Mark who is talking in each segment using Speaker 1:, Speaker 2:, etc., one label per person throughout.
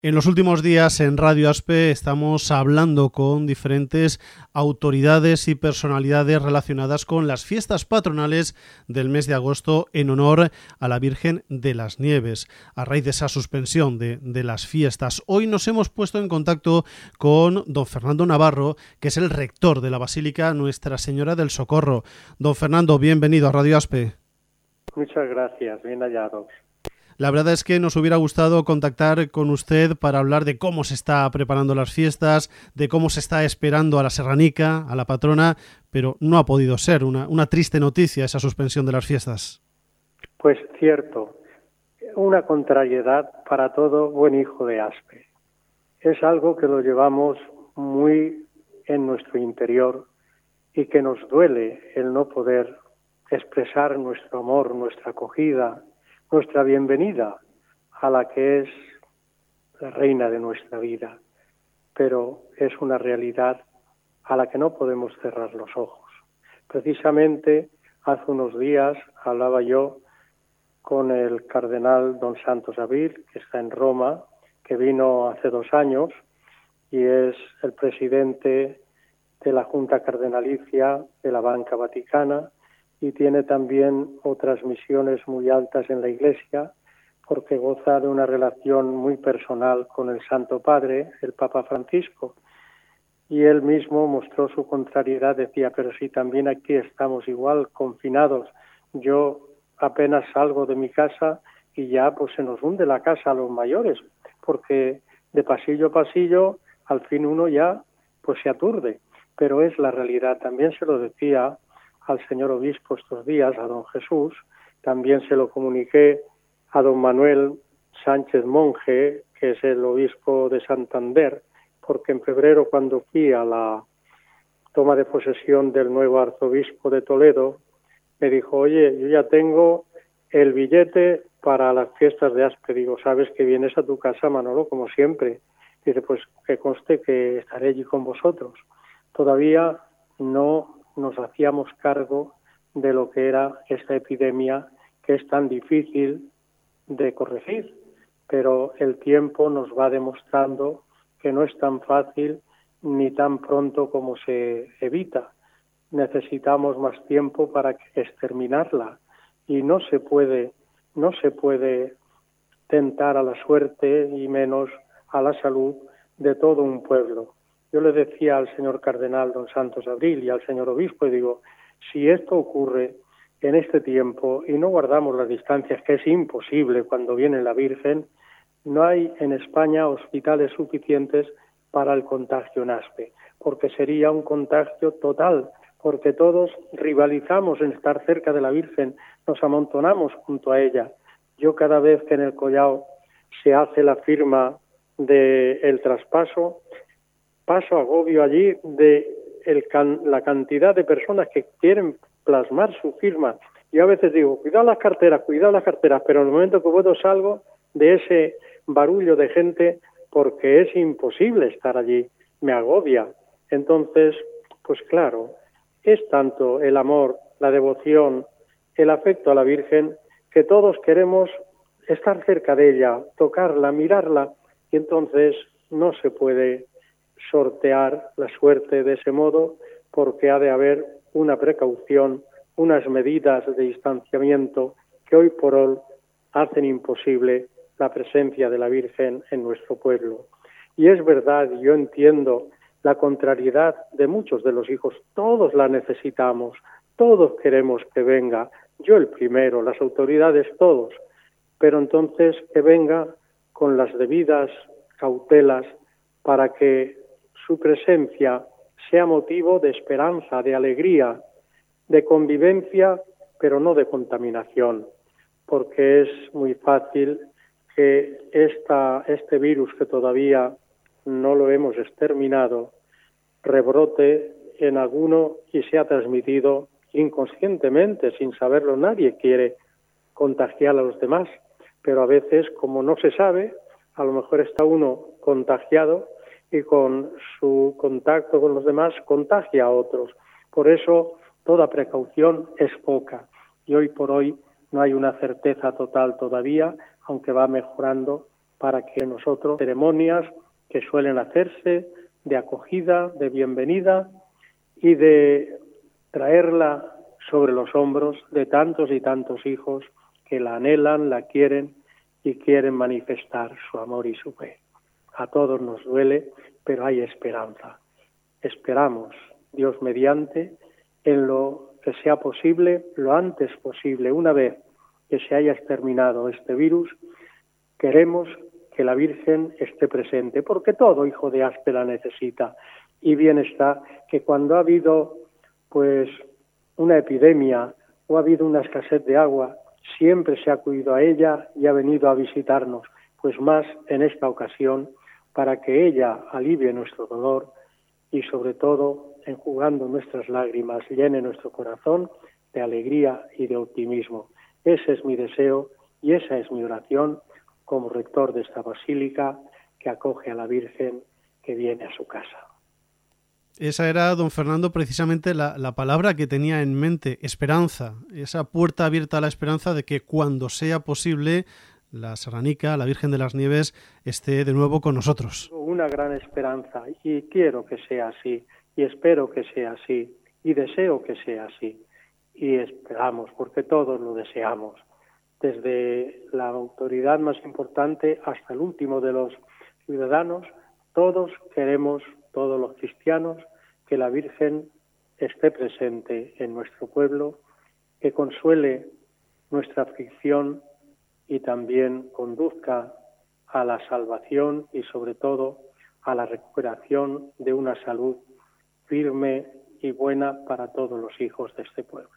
Speaker 1: En los últimos días en Radio Aspe estamos hablando con diferentes autoridades y personalidades relacionadas con las fiestas patronales del mes de agosto en honor a la Virgen de las Nieves, a raíz de esa suspensión de las fiestas. Hoy nos hemos puesto en contacto con don Fernando Navarro, que es el rector de la Basílica Nuestra Señora del Socorro. Don Fernando, bienvenido a Radio Aspe.
Speaker 2: Muchas gracias, bien hallados.
Speaker 1: La verdad es que nos hubiera gustado contactar con usted para hablar de cómo se está preparando las fiestas, de cómo se está esperando a la serranica, a la patrona, pero no ha podido ser. Una triste noticia esa suspensión de las fiestas.
Speaker 2: Pues cierto, una contrariedad para todo buen hijo de Aspe. Es algo que lo llevamos muy en nuestro interior y que nos duele el no poder expresar nuestro amor, nuestra acogida, nuestra bienvenida a la que es la reina de nuestra vida, pero es una realidad a la que no podemos cerrar los ojos. Precisamente hace unos días hablaba yo con el cardenal don Santos Abril, que está en Roma, que vino hace 2 años y es el presidente de la Junta Cardenalicia de la Banca Vaticana, y tiene también otras misiones muy altas en la Iglesia, porque goza de una relación muy personal con el Santo Padre, el Papa Francisco. Y él mismo mostró su contrariedad, decía, pero si también aquí estamos igual, confinados. Yo apenas salgo de mi casa y ya pues se nos hunde la casa a los mayores, porque de pasillo a pasillo al fin uno ya pues se aturde. Pero es la realidad. También se lo decía al señor obispo estos días, a don Jesús, también se lo comuniqué a don Manuel Sánchez Monje, que es el obispo de Santander, porque en febrero, cuando fui a la toma de posesión del nuevo arzobispo de Toledo, me dijo, oye, yo ya tengo el billete para las fiestas de Aspe. Digo, ¿sabes que vienes a tu casa, Manolo, como siempre? Dice, pues que conste que estaré allí con vosotros. Todavía no nos hacíamos cargo de lo que era esta epidemia que es tan difícil de corregir, pero el tiempo nos va demostrando que no es tan fácil ni tan pronto como se evita. Necesitamos más tiempo para exterminarla y no se puede tentar a la suerte y menos a la salud de todo un pueblo. Yo le decía al señor cardenal don Santos Abril y al señor obispo, y digo, si esto ocurre en este tiempo y no guardamos las distancias, que es imposible cuando viene la Virgen, no hay en España hospitales suficientes para el contagio en Aspe, porque sería un contagio total, porque todos rivalizamos en estar cerca de la Virgen, nos amontonamos junto a ella. Yo cada vez que en el Collao se hace la firma del traspaso, paso agobio allí de la cantidad de personas que quieren plasmar su firma. Yo a veces digo, cuidado las carteras, pero en el momento que puedo salgo de ese barullo de gente porque es imposible estar allí, me agobia. Entonces, pues claro, es tanto el amor, la devoción, el afecto a la Virgen, que todos queremos estar cerca de ella, tocarla, mirarla, y entonces no se puede sortear la suerte de ese modo, porque ha de haber una precaución, unas medidas de distanciamiento que hoy por hoy hacen imposible la presencia de la Virgen en nuestro pueblo. Y es verdad, yo entiendo la contrariedad de muchos de los hijos, todos la necesitamos, todos queremos que venga, yo el primero, las autoridades todos, pero entonces que venga con las debidas cautelas para que su presencia sea motivo de esperanza, de alegría, de convivencia, pero no de contaminación, porque es muy fácil que este virus, que todavía no lo hemos exterminado, rebrote en alguno y sea transmitido inconscientemente, sin saberlo. Nadie quiere contagiar a los demás, pero a veces, como no se sabe, a lo mejor está uno contagiado y con su contacto con los demás contagia a otros. Por eso toda precaución es poca y hoy por hoy no hay una certeza total todavía, aunque va mejorando para que nosotros ceremonias que suelen hacerse de acogida, de bienvenida y de traerla sobre los hombros de tantos y tantos hijos que la anhelan, la quieren y quieren manifestar su amor y su fe. A todos nos duele, pero hay esperanza. Esperamos, Dios mediante, en lo que sea posible, lo antes posible, una vez que se haya exterminado este virus, queremos que la Virgen esté presente, porque todo hijo de Aspe la necesita. Y bien está que cuando ha habido pues una epidemia o ha habido una escasez de agua, siempre se ha acudido a ella y ha venido a visitarnos, pues más en esta ocasión, para que ella alivie nuestro dolor y sobre todo, enjugando nuestras lágrimas, llene nuestro corazón de alegría y de optimismo. Ese es mi deseo y esa es mi oración como rector de esta basílica que acoge a la Virgen que viene a su casa.
Speaker 1: Esa era, don Fernando, precisamente la palabra que tenía en mente, esperanza, esa puerta abierta a la esperanza de que cuando sea posible la Serranica, la Virgen de las Nieves, esté de nuevo con nosotros.
Speaker 2: Una gran esperanza y quiero que sea así y espero que sea así y deseo que sea así y esperamos porque todos lo deseamos, desde la autoridad más importante hasta el último de los ciudadanos, todos queremos, todos los cristianos, que la Virgen esté presente en nuestro pueblo, que consuele nuestra aflicción y también conduzca a la salvación y sobre todo a la recuperación de una salud firme y buena para todos los hijos de este pueblo.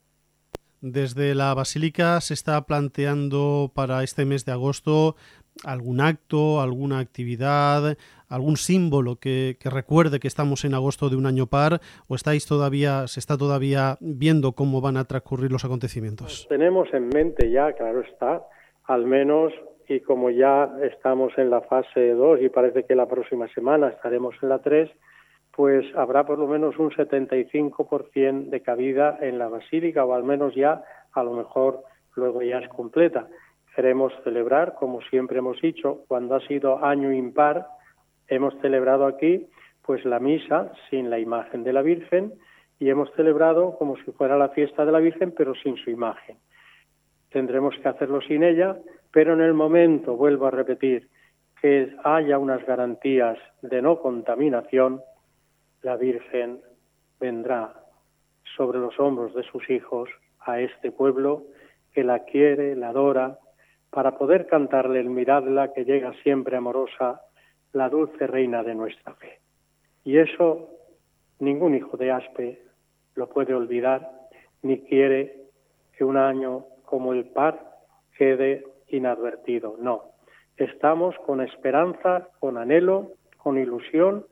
Speaker 1: Desde la Basílica se está planteando para este mes de agosto algún acto, alguna actividad, algún símbolo que recuerde que estamos en agosto de un año par, o se está todavía viendo cómo van a transcurrir los acontecimientos.
Speaker 2: Pues tenemos en mente ya, claro está, al menos, y como ya estamos en la fase 2 y parece que la próxima semana estaremos en la 3, pues habrá por lo menos un 75% de cabida en la basílica, o al menos ya, a lo mejor luego ya es completa. Queremos celebrar, como siempre hemos dicho, cuando ha sido año impar, hemos celebrado aquí pues la misa sin la imagen de la Virgen y hemos celebrado como si fuera la fiesta de la Virgen, pero sin su imagen. Tendremos que hacerlo sin ella, pero en el momento, vuelvo a repetir, que haya unas garantías de no contaminación, la Virgen vendrá sobre los hombros de sus hijos a este pueblo que la quiere, la adora, para poder cantarle el miradla que llega siempre amorosa, la dulce reina de nuestra fe. Y eso ningún hijo de Aspe lo puede olvidar, ni quiere que un año como el par quede inadvertido. No, estamos con esperanza, con anhelo, con ilusión,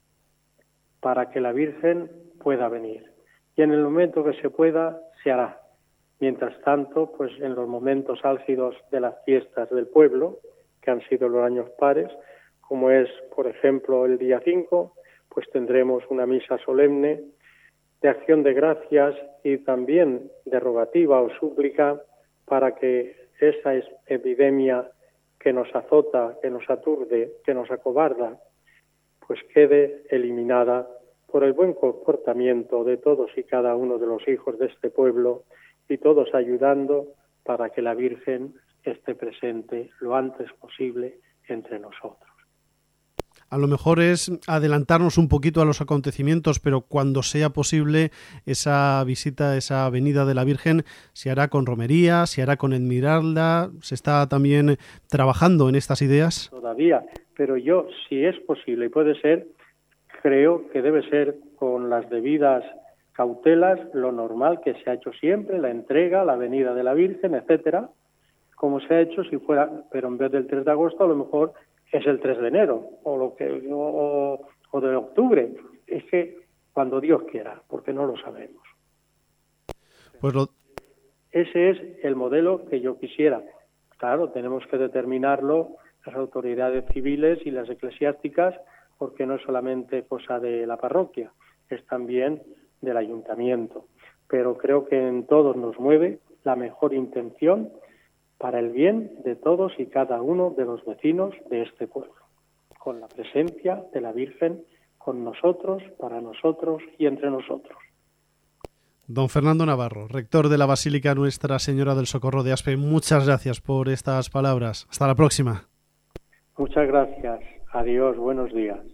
Speaker 2: para que la Virgen pueda venir. Y en el momento que se pueda, se hará. Mientras tanto, pues en los momentos álgidos de las fiestas del pueblo, que han sido los años pares, como es, por ejemplo, el día 5, pues tendremos una misa solemne de acción de gracias y también de rogativa o súplica para que esa epidemia que nos azota, que nos aturde, que nos acobarda, pues quede eliminada por el buen comportamiento de todos y cada uno de los hijos de este pueblo y todos ayudando para que la Virgen esté presente lo antes posible entre nosotros.
Speaker 1: A lo mejor es adelantarnos un poquito a los acontecimientos, pero cuando sea posible esa visita, esa venida de la Virgen se hará con romería, se hará con admirarla, se está también trabajando en estas ideas.
Speaker 2: Todavía, pero yo, si es posible y puede ser, creo que debe ser con las debidas cautelas, lo normal que se ha hecho siempre, la entrega, la venida de la Virgen, etcétera, como se ha hecho si fuera, pero en vez del 3 de agosto a lo mejor es el 3 de enero o de octubre. Es que cuando Dios quiera, porque no lo sabemos.
Speaker 1: Pues
Speaker 2: ese es el modelo que yo quisiera. Claro, tenemos que determinarlo las autoridades civiles y las eclesiásticas, porque no es solamente cosa de la parroquia, es también del ayuntamiento. Pero creo que en todos nos mueve la mejor intención para el bien de todos y cada uno de los vecinos de este pueblo, con la presencia de la Virgen con nosotros, para nosotros y entre nosotros.
Speaker 1: Don Fernando Navarro, rector de la Basílica Nuestra Señora del Socorro de Aspe, muchas gracias por estas palabras. Hasta la próxima.
Speaker 2: Muchas gracias. Adiós, buenos días.